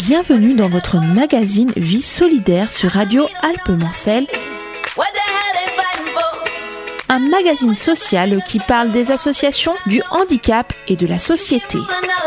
Bienvenue dans votre magazine Vie solidaire sur Radio Alpes-Mancelles. Un magazine social qui parle des associations, du handicap et de la société.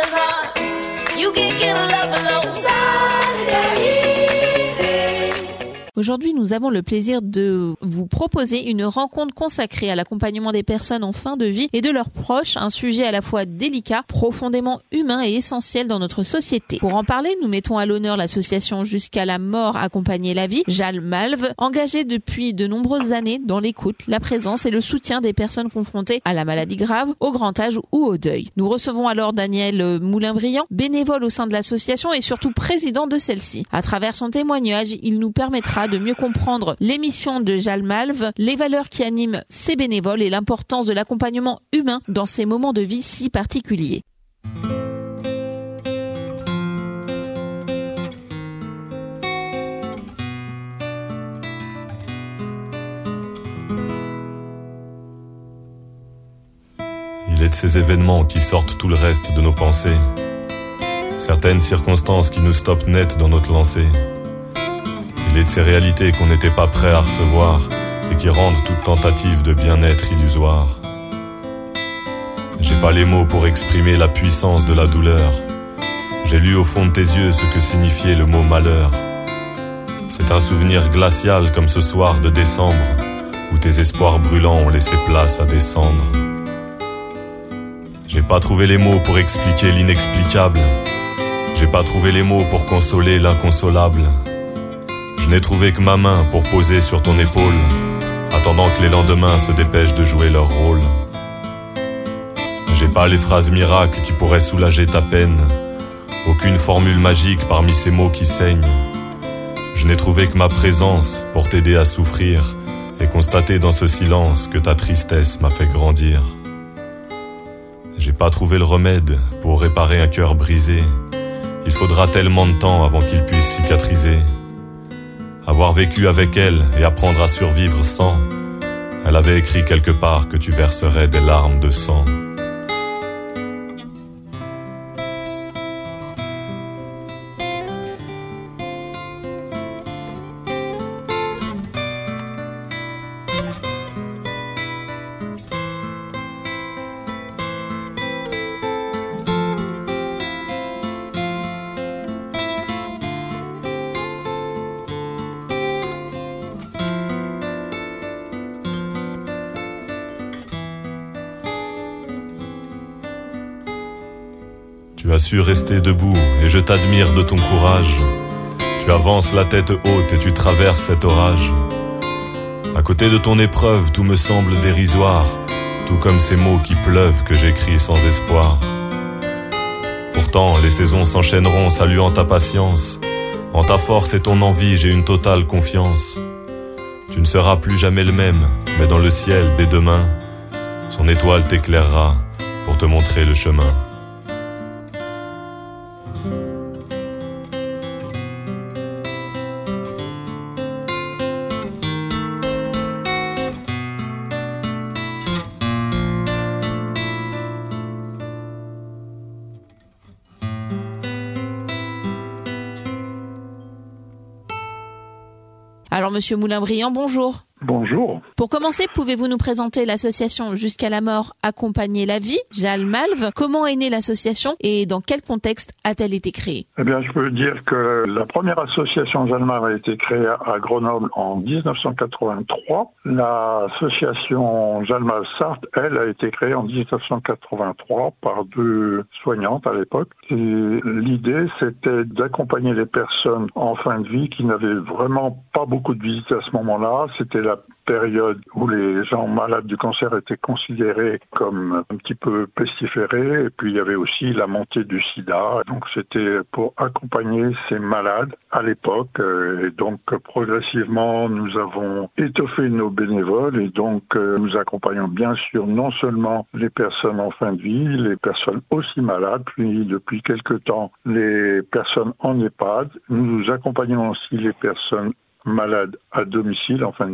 Aujourd'hui, nous avons le plaisir de vous proposer une rencontre consacrée à l'accompagnement des personnes en fin de vie et de leurs proches, un sujet à la fois délicat, profondément humain et essentiel dans notre société. Pour en parler, nous mettons à l'honneur l'association Jusqu'à la mort accompagner la vie, Jalmalv, engagée depuis de nombreuses années dans l'écoute, la présence et le soutien des personnes confrontées à la maladie grave, au grand âge ou au deuil. Nous recevons alors Daniel Moulin-Briand, bénévole au sein de l'association et surtout président de celle-ci. À travers son témoignage, il nous permettra de mieux comprendre les missions de Jalmalv, les valeurs qui animent ces bénévoles et l'importance de l'accompagnement humain dans ces moments de vie si particuliers. Il est de ces événements qui sortent tout le reste de nos pensées. Certaines circonstances qui nous stoppent net dans notre lancée. Il est de ces réalités qu'on n'était pas prêt à recevoir et qui rendent toute tentative de bien-être illusoire. J'ai pas les mots pour exprimer la puissance de la douleur. J'ai lu au fond de tes yeux ce que signifiait le mot malheur. C'est un souvenir glacial comme ce soir de décembre où tes espoirs brûlants ont laissé place à des cendres. J'ai pas trouvé les mots pour expliquer l'inexplicable. J'ai pas trouvé les mots pour consoler l'inconsolable. Je n'ai trouvé que ma main pour poser sur ton épaule, attendant que les lendemains se dépêchent de jouer leur rôle. J'ai pas les phrases miracles qui pourraient soulager ta peine, aucune formule magique parmi ces mots qui saignent. Je n'ai trouvé que ma présence pour t'aider à souffrir et constater dans ce silence que ta tristesse m'a fait grandir. J'ai pas trouvé le remède pour réparer un cœur brisé. Il faudra tellement de temps avant qu'il puisse cicatriser. Avoir vécu avec elle et apprendre à survivre sans. Elle avait écrit quelque part que tu verserais des larmes de sang. Tu as su rester debout et je t'admire de ton courage. Tu avances la tête haute et tu traverses cet orage. À côté de ton épreuve, tout me semble dérisoire, tout comme ces mots qui pleuvent que j'écris sans espoir. Pourtant, les saisons s'enchaîneront saluant ta patience. En ta force et ton envie, j'ai une totale confiance. Tu ne seras plus jamais le même, mais dans le ciel, dès demain, son étoile t'éclairera pour te montrer le chemin. Alors, Monsieur Moulin-Briand, bonjour. Bonjour. Pour commencer, pouvez-vous nous présenter l'association Jusqu'à la mort accompagner la vie, Jalmalv? Comment est née l'association et dans quel contexte a-t-elle été créée? Eh bien, je peux dire que la première association Jalmalv a été créée à Grenoble en 1983. L'association Jalmalv Sarthe, elle, a été créée en 1983 par deux soignantes à l'époque. Et l'idée, c'était d'accompagner les personnes en fin de vie qui n'avaient vraiment pas beaucoup de visites à ce moment-là. C'était la période où les gens malades du cancer étaient considérés comme un petit peu pestiférés, et puis il y avait aussi la montée du sida. Donc c'était pour accompagner ces malades à l'époque, et donc progressivement nous avons étoffé nos bénévoles, et donc nous accompagnons bien sûr non seulement les personnes en fin de vie, les personnes aussi malades, puis depuis quelque temps les personnes en EHPAD. Nous accompagnons aussi les personnes malades à domicile en fin de vie.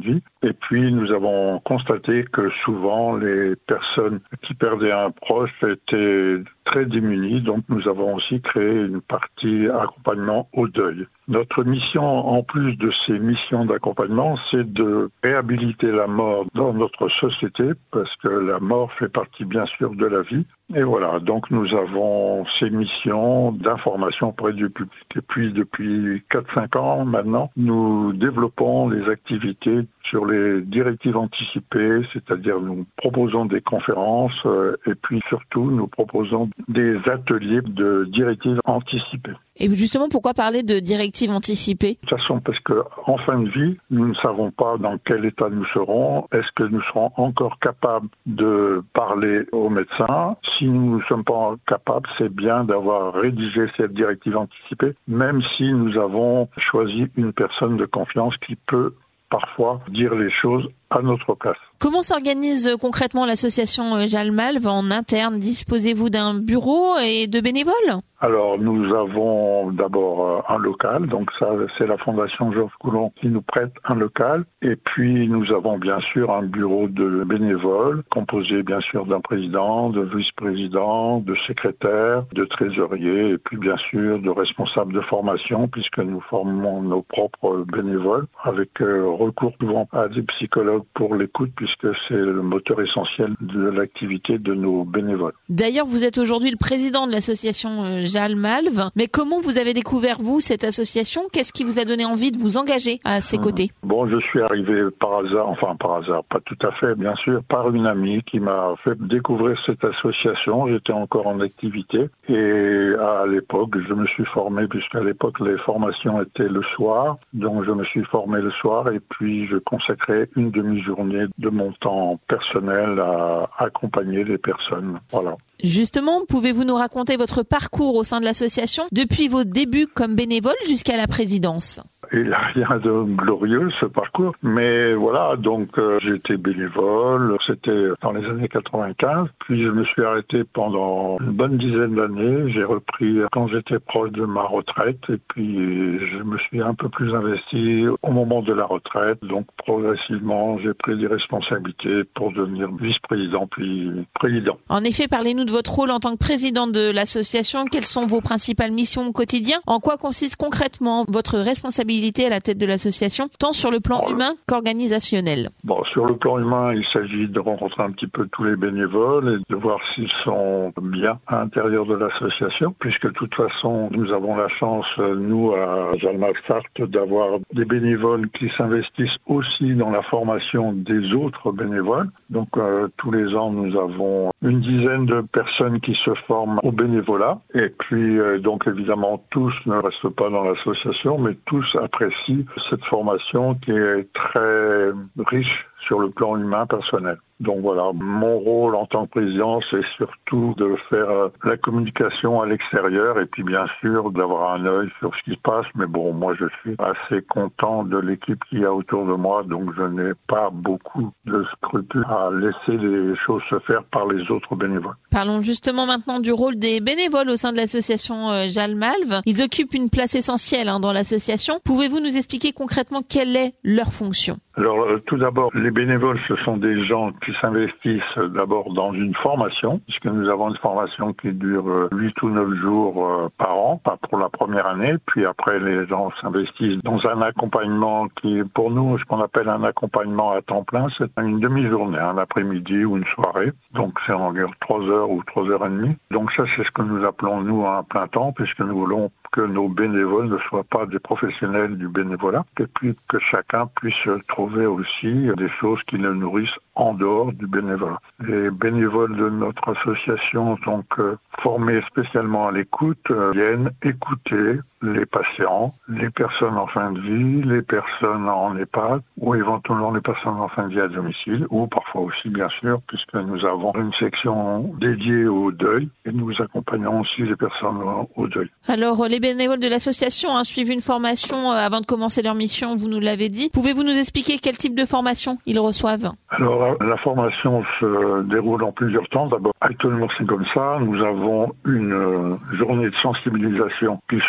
Et puis nous avons constaté que souvent les personnes qui perdaient un proche étaient très démunies, donc nous avons aussi créé une partie accompagnement au deuil. Notre mission, en plus de ces missions d'accompagnement, c'est de réhabiliter la mort dans notre société, parce que la mort fait partie bien sûr de la vie. Et voilà, donc nous avons ces missions d'information auprès du public. Et puis depuis 4-5 ans maintenant, nous développons les activités sur les directives anticipées, c'est-à-dire nous proposons des conférences et puis surtout nous proposons des ateliers de directives anticipées. Et justement, pourquoi parler de directives anticipées ? De toute façon, parce qu'en fin de vie, nous ne savons pas dans quel état nous serons. Est-ce que nous serons encore capables de parler aux médecins ? Si nous ne sommes pas capables, c'est bien d'avoir rédigé cette directive anticipée, même si nous avons choisi une personne de confiance qui peut parfois dire les choses à notre place. Comment s'organise concrètement l'association Jalmalv en interne ? Disposez-vous d'un bureau et de bénévoles ? Alors, nous avons d'abord un local, donc ça, c'est la Fondation Georges Coulon qui nous prête un local. Et puis, nous avons bien sûr un bureau de bénévoles, composé bien sûr d'un président, de vice-président, de secrétaire, de trésorier, et puis bien sûr de responsables de formation, puisque nous formons nos propres bénévoles, avec recours souvent à des psychologues pour l'écoute, puisque c'est le moteur essentiel de l'activité de nos bénévoles. D'ailleurs, vous êtes aujourd'hui le président de l'association Jalmalv, mais comment vous avez découvert, vous, cette association ? Qu'est-ce qui vous a donné envie de vous engager à ses côtés ? Bon, je suis arrivé par hasard, pas tout à fait, bien sûr, par une amie qui m'a fait découvrir cette association. J'étais encore en activité et à l'époque, je me suis formé, puisqu'à l'époque, les formations étaient le soir, donc je me suis formé le soir et puis je consacrais une demi-journée de mon temps personnel à accompagner les personnes. Voilà. Justement, pouvez-vous nous raconter votre parcours au sein de l'association depuis vos débuts comme bénévole jusqu'à la présidence ? Il n'y a rien de glorieux, ce parcours. Mais voilà, donc j'étais bénévole, c'était dans les années 95. Puis je me suis arrêté pendant une bonne dizaine d'années. J'ai repris quand j'étais proche de ma retraite. Et puis je me suis un peu plus investi au moment de la retraite. Donc progressivement, j'ai pris des responsabilités pour devenir vice-président puis président. En effet, parlez-nous de votre rôle en tant que président de l'association. Quelles sont vos principales missions au quotidien ? En quoi consiste concrètement votre responsabilité à la tête de l'association, tant sur le plan humain qu'organisationnel? Bon, sur le plan humain, il s'agit de rencontrer un petit peu tous les bénévoles et de voir s'ils sont bien à l'intérieur de l'association, puisque de toute façon, nous avons la chance, nous, à Jalmalv Sarthe, d'avoir des bénévoles qui s'investissent aussi dans la formation des autres bénévoles. Donc, tous les ans, nous avons une dizaine de personnes qui se forment au bénévolat. Et puis, donc, évidemment, tous ne restent pas dans l'association, mais tous apprécient cette formation qui est très riche sur le plan humain personnel. Donc voilà, mon rôle en tant que président, c'est surtout de faire la communication à l'extérieur et puis bien sûr d'avoir un œil sur ce qui se passe. Mais bon, moi je suis assez content de l'équipe qu'il y a autour de moi, donc je n'ai pas beaucoup de scrupules à laisser les choses se faire par les autres bénévoles. Parlons justement maintenant du rôle des bénévoles au sein de l'association Jalmalv. Ils occupent une place essentielle dans l'association. Pouvez-vous nous expliquer concrètement quelle est leur fonction ? Alors tout d'abord, les bénévoles, ce sont des gens qui s'investissent d'abord dans une formation, puisque nous avons une formation qui dure 8 ou 9 jours par an, pas pour la première année. Puis après, les gens s'investissent dans un accompagnement qui est pour nous ce qu'on appelle un accompagnement à temps plein. C'est une demi-journée, un après-midi ou une soirée. Donc c'est environ 3 heures ou 3 heures et demie. Donc ça, c'est ce que nous appelons nous un plein temps, puisque nous voulons que nos bénévoles ne soient pas des professionnels du bénévolat, et puis que chacun puisse trouver aussi des choses qui le nourrissent en dehors du bénévolat. Les bénévoles de notre association, donc formés spécialement à l'écoute, viennent écouter les patients, les personnes en fin de vie, les personnes en EHPAD ou éventuellement les personnes en fin de vie à domicile ou parfois aussi bien sûr puisque nous avons une section dédiée au deuil et nous accompagnons aussi les personnes au deuil. Alors les bénévoles de l'association suivent une formation avant de commencer leur mission, vous nous l'avez dit. Pouvez-vous nous expliquer quel type de formation ils reçoivent ? Alors la formation se déroule en plusieurs temps. D'abord actuellement c'est comme ça, nous avons une journée de sensibilisation qui se déroule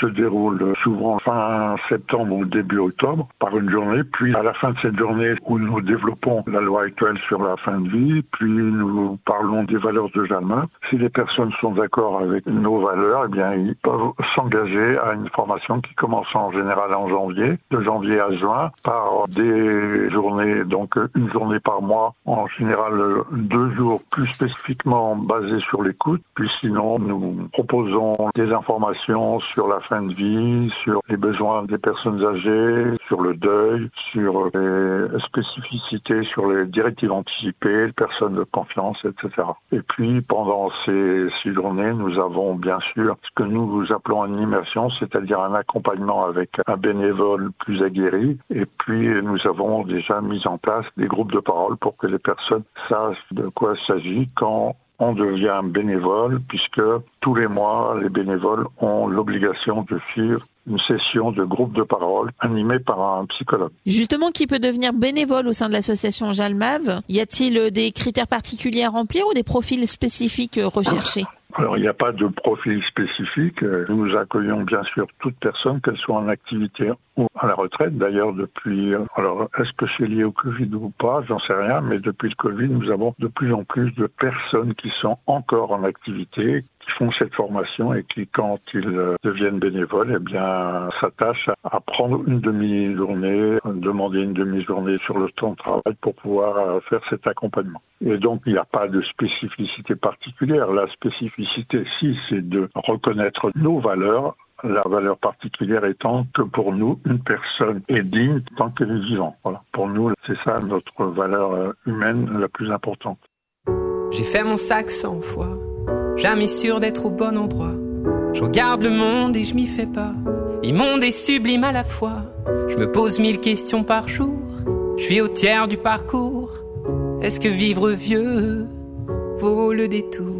déroule souvent fin septembre ou début octobre par une journée. Puis à la fin de cette journée où nous développons la loi actuelle sur la fin de vie, puis nous parlons des valeurs de Jalma. Si les personnes sont d'accord avec nos valeurs, eh bien ils peuvent s'engager à une formation qui commence en général en janvier, de janvier à juin, par des journées, donc une journée par mois, en général 2 jours plus spécifiquement basés sur l'écoute. Puis sinon, nous proposons des informations sur la fin de vie, sur les besoins des personnes âgées, sur le deuil, sur les spécificités, sur les directives anticipées, les personnes de confiance, etc. Et puis, pendant ces 6 journées, nous avons bien sûr ce que nous appelons une immersion, c'est-à-dire un accompagnement avec un bénévole plus aguerri. Et puis, nous avons déjà mis en place des groupes de parole pour que les personnes sachent de quoi il s'agit quand on devient bénévole, puisque tous les mois, les bénévoles ont l'obligation de suivre une session de groupe de parole animée par un psychologue. Justement, qui peut devenir bénévole au sein de l'association Jalmav? Y a-t-il des critères particuliers à remplir ou des profils spécifiques recherchés? Alors, il n'y a pas de profil spécifique. Nous accueillons bien sûr toute personne, qu'elle soit en activité ou à la retraite. D'ailleurs, depuis, alors, est-ce que c'est lié au Covid ou pas? J'en sais rien, mais depuis le Covid, nous avons de plus en plus de personnes qui sont encore en activité, qui font cette formation et qui, quand ils deviennent bénévoles, eh bien, s'attachent à prendre une demi-journée, demander une demi-journée sur le temps de travail pour pouvoir faire cet accompagnement. Et donc, il n'y a pas de spécificité particulière. La spécificité, si, c'est de reconnaître nos valeurs, la valeur particulière étant que pour nous, une personne est digne tant qu'elle est vivante. Voilà. Pour nous, c'est ça notre valeur humaine la plus importante. J'ai fait mon sac 100 fois, jamais sûr d'être au bon endroit. Je regarde le monde et je m'y fais pas, immonde et sublime à la fois. Je me pose 1000 questions par jour, je suis au tiers du parcours. Est-ce que vivre vieux vaut le détour?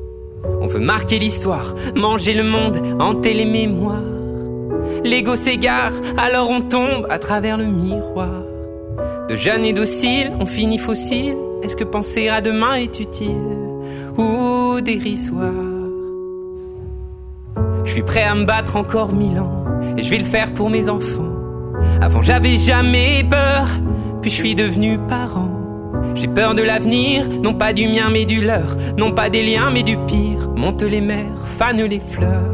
On veut marquer l'histoire, manger le monde, hanter les mémoires. L'ego s'égare, alors on tombe à travers le miroir. De jeunes et dociles, on finit fossile. Est-ce que penser à demain est utile ou dérisoire? Je suis prêt à me battre encore 1000 ans, et je vais le faire pour mes enfants. Avant j'avais jamais peur, puis je suis devenu parent. J'ai peur de l'avenir, non pas du mien mais du leur. Non pas des liens mais du pire. Montent les mers, fanent les fleurs.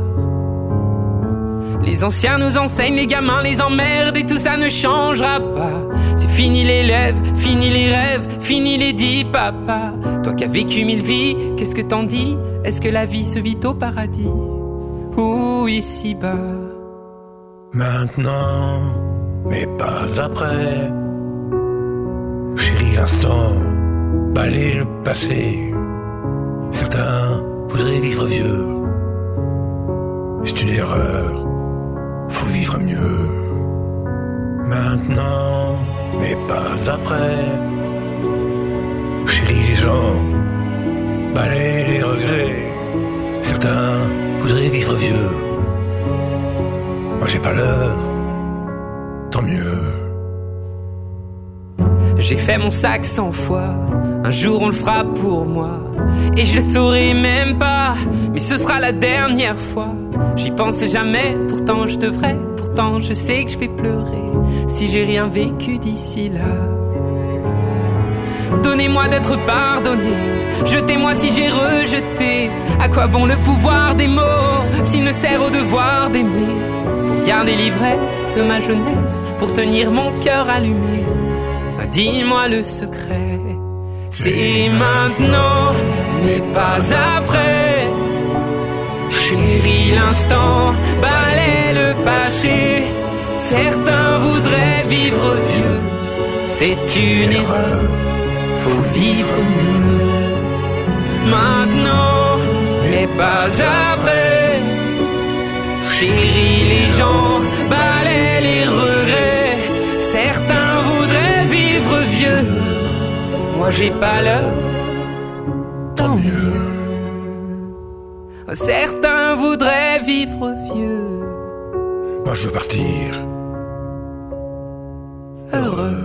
Les anciens nous enseignent, les gamins les emmerdent, et tout ça ne changera pas. C'est fini l'élève, fini les rêves, fini les dits papa. Toi qui as vécu 1000 vies, qu'est-ce que t'en dis? Est-ce que la vie se vit au paradis ou ici-bas? Maintenant, mais pas après. Chérie, l'instant, balayer le passé. Certains voudraient vivre vieux. C'est une erreur, faut vivre mieux. Maintenant, mais pas après. Chérie, les gens, balayer les regrets. Certains voudraient vivre vieux. Moi j'ai pas l'heure, tant mieux. J'ai fait mon sac 100 fois, un jour on le fera pour moi. Et je le saurai même pas, mais ce sera la dernière fois. J'y pensais jamais, pourtant je devrais. Pourtant je sais que je vais pleurer si j'ai rien vécu d'ici là. Donnez-moi d'être pardonné, jetez-moi si j'ai rejeté. À quoi bon le pouvoir des mots s'il ne sert au devoir d'aimer? Pour garder l'ivresse de ma jeunesse, pour tenir mon cœur allumé. Dis-moi le secret, c'est maintenant, mais pas après. Chérie, l'instant balaie le passé. Certains voudraient vivre vieux, c'est une erreur, faut vivre mieux. Maintenant, mais pas après. Chérie, les gens balaient les regrets. Certains voudraient vivre vieux, moi j'ai pas l'heure, tant mieux. Certains voudraient vivre vieux, moi je veux partir heureux.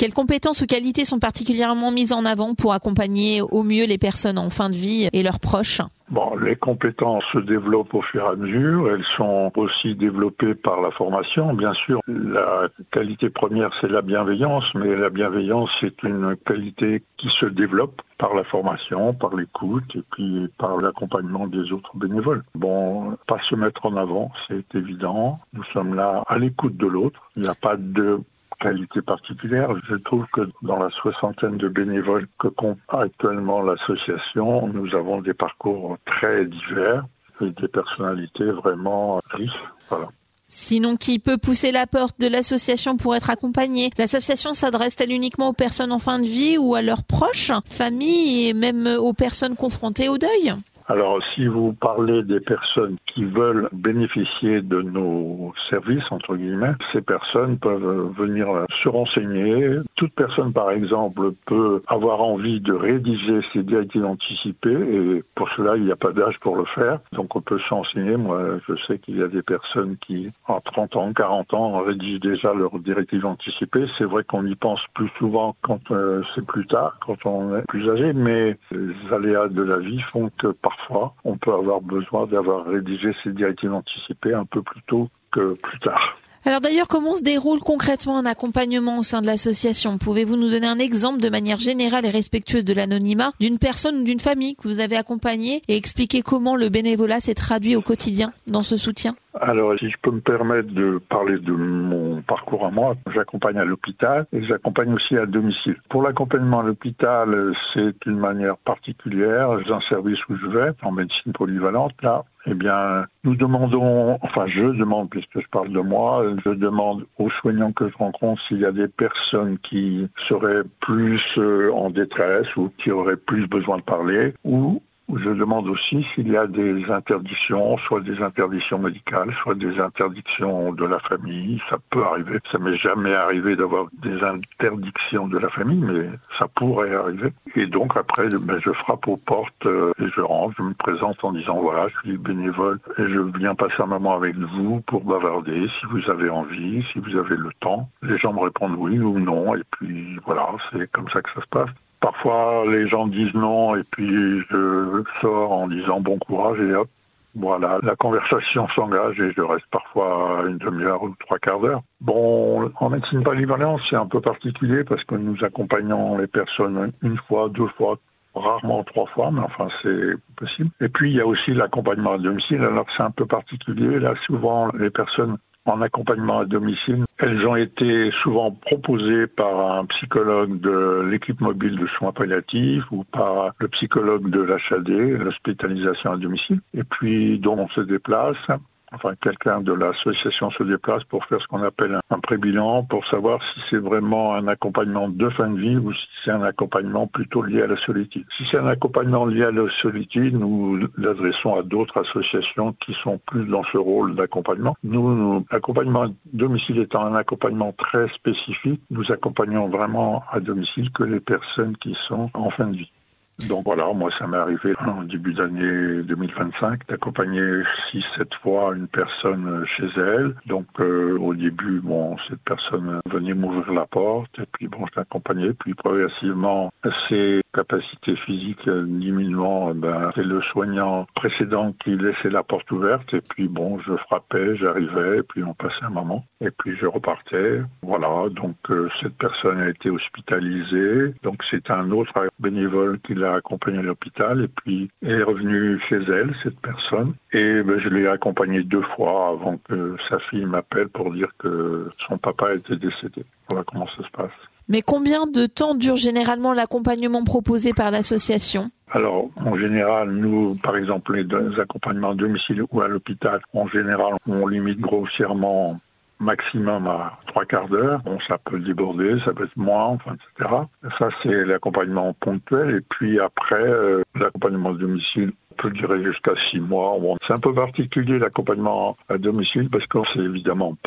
Quelles compétences ou qualités sont particulièrement mises en avant pour accompagner au mieux les personnes en fin de vie et leurs proches ? Bon, les compétences se développent au fur et à mesure. Elles sont aussi développées par la formation. Bien sûr, la qualité première, c'est la bienveillance, mais la bienveillance, c'est une qualité qui se développe par la formation, par l'écoute et puis par l'accompagnement des autres bénévoles. Bon, pas se mettre en avant, c'est évident. Nous sommes là à l'écoute de l'autre. Il n'y a pas de qualité particulière. Je trouve que dans la 60aine de bénévoles que compte actuellement l'association, nous avons des parcours très divers et des personnalités vraiment riches. Voilà. Sinon, qui peut pousser la porte de l'association pour être accompagné ? L'association s'adresse-t-elle uniquement aux personnes en fin de vie ou à leurs proches, famille et même aux personnes confrontées au deuil ? Alors, si vous parlez des personnes qui veulent bénéficier de nos services, entre guillemets, ces personnes peuvent venir se renseigner. Toute personne, par exemple, peut avoir envie de rédiger ses directives anticipées et pour cela, il n'y a pas d'âge pour le faire. Donc, on peut se renseigner. Moi, je sais qu'il y a des personnes qui, en 30 ans, 40 ans, rédigent déjà leurs directives anticipées. C'est vrai qu'on y pense plus souvent quand c'est plus tard, quand on est plus âgé, mais les aléas de la vie font que parfois, on peut avoir besoin d'avoir rédigé ces directives anticipées un peu plus tôt que plus tard. Alors d'ailleurs, comment se déroule concrètement un accompagnement au sein de l'association ? Pouvez-vous nous donner un exemple de manière générale et respectueuse de l'anonymat d'une personne ou d'une famille que vous avez accompagnée et expliquer comment le bénévolat s'est traduit au quotidien dans ce soutien ? Alors, si je peux me permettre de parler de mon parcours à moi, j'accompagne à l'hôpital et j'accompagne aussi à domicile. Pour l'accompagnement à l'hôpital, c'est une manière particulière. J'ai un service où je vais, en médecine polyvalente, là. Eh bien, nous demandons, enfin je demande, puisque je parle de moi, je demande aux soignants que je rencontre s'il y a des personnes qui seraient plus en détresse ou qui auraient plus besoin de parler, ou je demande aussi s'il y a des interdictions, soit des interdictions médicales, soit des interdictions de la famille. Ça peut arriver. Ça m'est jamais arrivé d'avoir des interdictions de la famille, mais ça pourrait arriver. Et donc après, je frappe aux portes et je rentre, je me présente en disant voilà, je suis bénévole et je viens passer un moment avec vous pour bavarder si vous avez envie, si vous avez le temps. Les gens me répondent oui ou non et puis voilà, c'est comme ça que ça se passe. Parfois, les gens disent non et puis je sors en disant bon courage et hop, voilà, la conversation s'engage et je reste parfois une demi-heure ou 3/4 d'heure. Bon, en médecine polyvalente, c'est un peu particulier parce que nous accompagnons les personnes une fois, 2 fois, rarement 3 fois, mais enfin c'est possible. Et puis il y a aussi l'accompagnement à domicile, alors c'est un peu particulier. Là, souvent, les personnes en accompagnement à domicile, elles ont été souvent proposées par un psychologue de l'équipe mobile de soins palliatifs ou par le psychologue de l'HAD, l'hospitalisation à domicile. Et puis, dont on se déplace, enfin quelqu'un de l'association se déplace pour faire ce qu'on appelle un pré-bilan, pour savoir si c'est vraiment un accompagnement de fin de vie ou si c'est un accompagnement plutôt lié à la solitude. Si c'est un accompagnement lié à la solitude, nous l'adressons à d'autres associations qui sont plus dans ce rôle d'accompagnement. Nous, l'accompagnement à domicile étant un accompagnement très spécifique, nous accompagnons vraiment à domicile que les personnes qui sont en fin de vie. Donc voilà, moi ça m'est arrivé en début d'année 2025 d'accompagner 6-7 fois une personne chez elle. Donc au début, bon, cette personne venait m'ouvrir la porte et puis bon, je l'accompagnais. Puis progressivement, ses capacités physiques diminuant, c'est le soignant précédent qui laissait la porte ouverte et puis bon, je frappais, j'arrivais et puis on passait un moment et puis je repartais. Voilà, donc cette personne a été hospitalisée. Donc c'est un autre bénévole qui l'a accompagnée à l'hôpital et puis elle est revenue chez elle, cette personne. Et je l'ai accompagnée 2 fois avant que sa fille m'appelle pour dire que son papa était décédé. Voilà comment ça se passe. Mais combien de temps dure généralement l'accompagnement proposé par l'association ? Alors, en général, nous, par exemple, les accompagnements à domicile ou à l'hôpital, en général, on limite grossièrement maximum à 3/4 d'heure. Bon, ça peut déborder, ça peut être moins, enfin, etc. Ça, c'est l'accompagnement ponctuel. Et puis après, l'accompagnement à domicile peut durer jusqu'à 6 mois. Bon, c'est un peu particulier l'accompagnement à domicile parce qu'on ne sait évidemment pas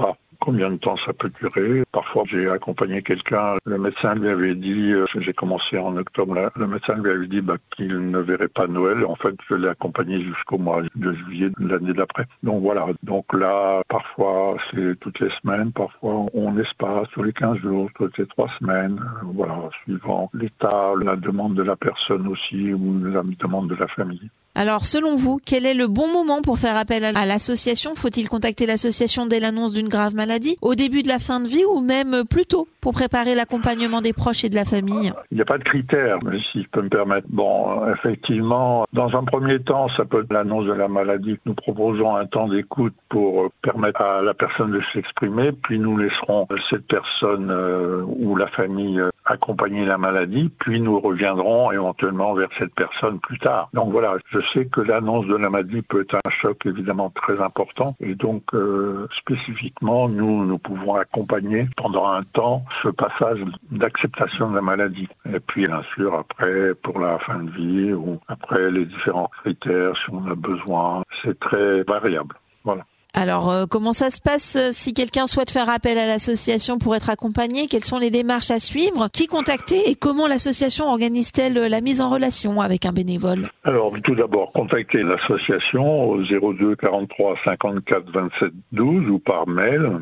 combien de temps ça peut durer. Parfois, j'ai accompagné quelqu'un, le médecin lui avait dit, j'ai commencé en octobre, là, le médecin lui avait dit qu'il ne verrait pas Noël. En fait, je l'ai accompagné jusqu'au mois de juillet de l'année d'après. Donc voilà, donc là, parfois c'est toutes les semaines, parfois on espace tous les 15 jours, toutes les 3 semaines, voilà, suivant l'état, la demande de la personne aussi ou la demande de la famille. Alors, selon vous, quel est le bon moment pour faire appel à l'association ? Faut-il contacter l'association dès l'annonce d'une grave maladie, au début de la fin de vie ou même plus tôt pour préparer l'accompagnement des proches et de la famille ? Il n'y a pas de critères, si je peux me permettre. Bon, effectivement, dans un premier temps, ça peut être l'annonce de la maladie. Nous proposons un temps d'écoute pour permettre à la personne de s'exprimer, puis nous laisserons cette personne ou la famille accompagner la maladie, puis nous reviendrons éventuellement vers cette personne plus tard. Donc voilà, je sais que l'annonce de la maladie peut être un choc évidemment très important et donc spécifiquement nous pouvons accompagner pendant un temps ce passage d'acceptation de la maladie. Et puis bien sûr après pour la fin de vie ou après les différents critères si on a besoin, c'est très variable. Voilà. Alors, comment ça se passe si quelqu'un souhaite faire appel à l'association pour être accompagné ? Quelles sont les démarches à suivre ? Qui contacter et comment l'association organise-t-elle la mise en relation avec un bénévole ? Alors, tout d'abord, contactez l'association au 02 43 54 27 12 ou par mail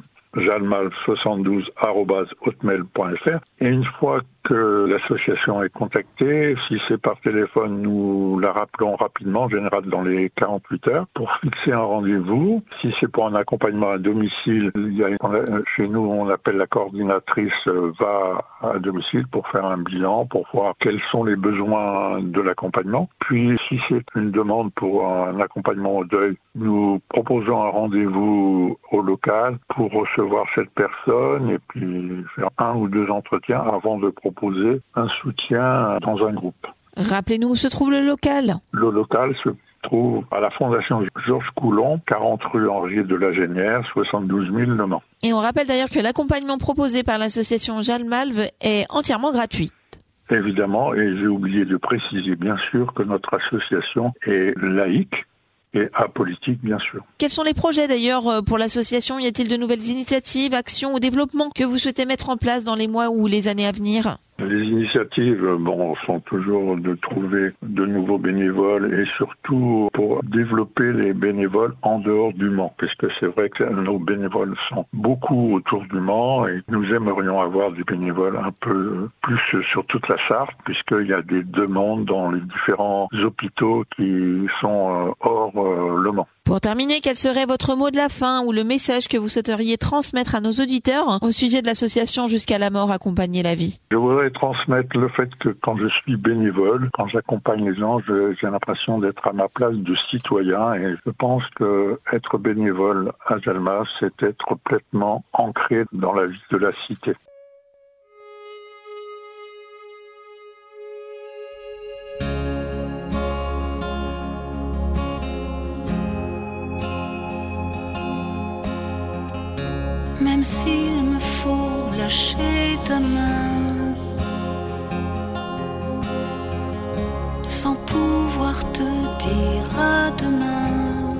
jalmal72@hotmail.fr. Et une fois que l'association est contactée, si c'est par téléphone, nous la rappelons rapidement, en général dans les 48 heures, pour fixer un rendez-vous. Si c'est pour un accompagnement à domicile, chez nous, on appelle la coordinatrice va à domicile pour faire un bilan, pour voir quels sont les besoins de l'accompagnement. Puis, si c'est une demande pour un accompagnement au deuil, nous proposons un rendez-vous au local pour recevoir cette personne et puis faire 1 ou 2 entretiens avant de proposer un soutien dans un groupe. Rappelez-nous où se trouve le local. Le local se trouve à la Fondation Georges Coulon, 40 rue Henri de la Génière, 72 000 Le Mans. Et on rappelle d'ailleurs que l'accompagnement proposé par l'association Jalmalve est entièrement gratuit. Évidemment, et j'ai oublié de préciser bien sûr que notre association est laïque et apolitique, bien sûr. Quels sont les projets d'ailleurs pour l'association ? Y a-t-il de nouvelles initiatives, actions ou développements que vous souhaitez mettre en place dans les mois ou les années à venir ? Les initiatives sont toujours de trouver de nouveaux bénévoles et surtout pour développer les bénévoles en dehors du Mans, puisque c'est vrai que nos bénévoles sont beaucoup autour du Mans et nous aimerions avoir des bénévoles un peu plus sur toute la Sarthe, puisqu'il y a des demandes dans les différents hôpitaux qui sont hors Le Mans. Pour terminer, quel serait votre mot de la fin ou le message que vous souhaiteriez transmettre à nos auditeurs au sujet de l'association Jusqu'à la mort, accompagner la vie ? Je voudrais transmettre le fait que quand je suis bénévole, quand j'accompagne les gens, j'ai l'impression d'être à ma place de citoyen et je pense que être bénévole à Jalmal, c'est être complètement ancré dans la vie de la cité. Même s'il me faut lâcher ta main, sans pouvoir te dire à demain,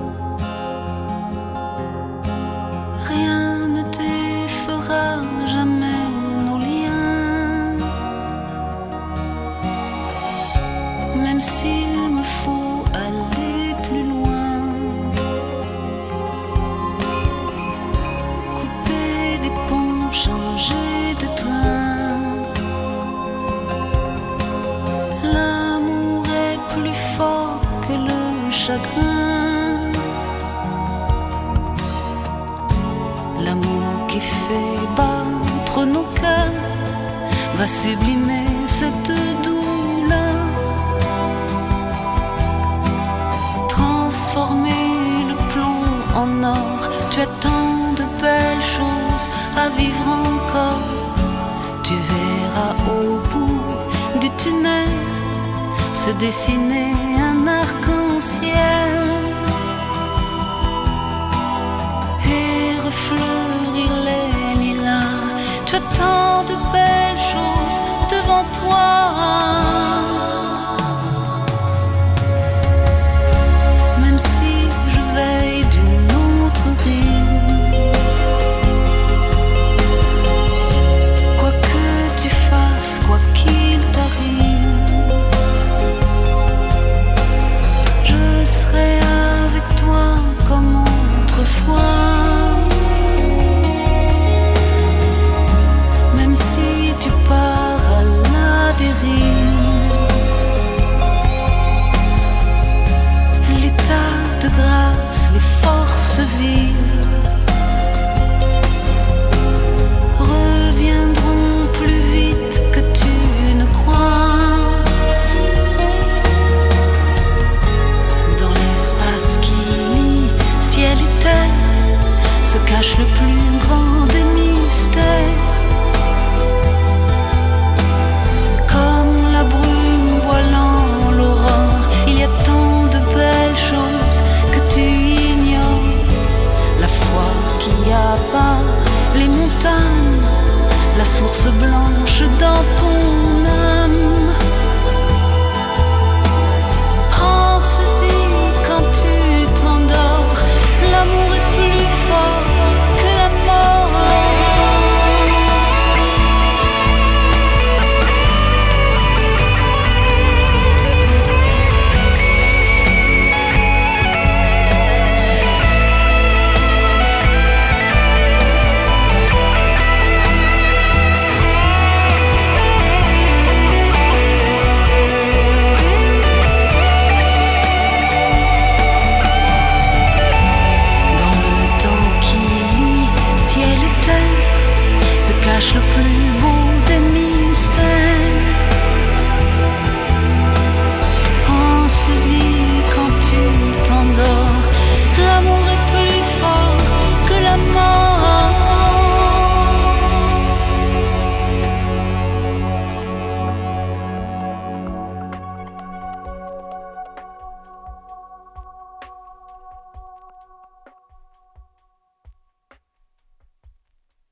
rien ne défera jamais nos liens. Même s'il me faut aller plus loin, changer de train, l'amour est plus fort que le chagrin, l'amour qui fait battre nos cœurs va sublimer cette douleur, transformer le plomb en or. Tu as tant de belles choses à vivre encore. Tu verras au bout du tunnel se dessiner un arc-en-ciel et refleurir les lilas. Tu as tant de belles choses devant toi. Même si je veille d'une autre ville,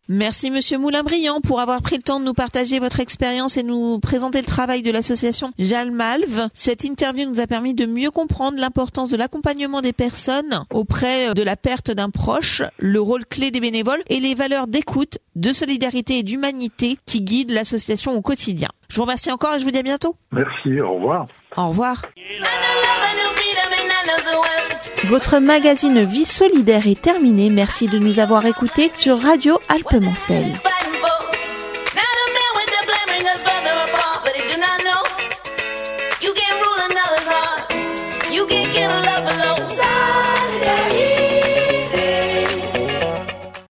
Merci Monsieur Moulin-Brillant pour avoir pris le temps de nous partager votre expérience et nous présenter le travail de l'association Jalmalv. Cette interview nous a permis de mieux comprendre l'importance de l'accompagnement des personnes auprès de la perte d'un proche, le rôle clé des bénévoles et les valeurs d'écoute, de solidarité et d'humanité qui guident l'association au quotidien. Je vous remercie encore et je vous dis à bientôt. Merci, au revoir. Au revoir. Votre magazine Vie solidaire est terminé. Merci de nous avoir écoutés sur Radio Alpes-Mancel. You can rule another's heart. You can get a